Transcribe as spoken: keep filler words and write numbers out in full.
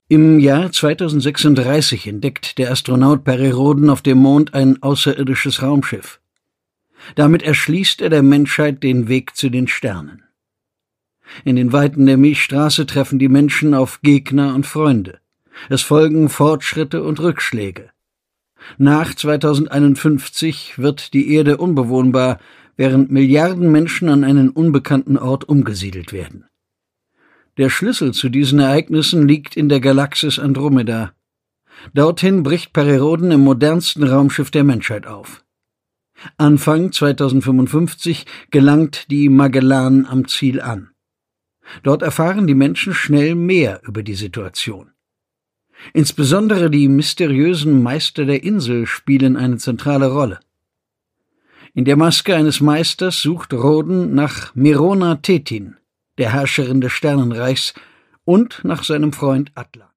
Im Jahr zweitausendsechsunddreißig entdeckt der Astronaut Perry Rhodan auf dem Mond ein außerirdisches Raumschiff. Damit erschließt er der Menschheit den Weg zu den Sternen. In den Weiten der Milchstraße treffen die Menschen auf Gegner und Freunde. Es folgen Fortschritte und Rückschläge. Nach zweitausendeinundfünfzig wird die Erde unbewohnbar, während Milliarden Menschen an einen unbekannten Ort umgesiedelt werden. Der Schlüssel zu diesen Ereignissen liegt in der Galaxis Andromeda. Dorthin bricht Perry Rhodan im modernsten Raumschiff der Menschheit auf. Anfang zweitausendfünfundfünfzig gelangt die Magellan am Ziel an. Dort erfahren die Menschen schnell mehr über die Situation. Insbesondere die mysteriösen Meister der Insel spielen eine zentrale Rolle. In der Maske eines Meisters sucht Rhodan nach Mirona Tethin, der Herrscherin des Sternenreichs, und nach seinem Freund Atlan.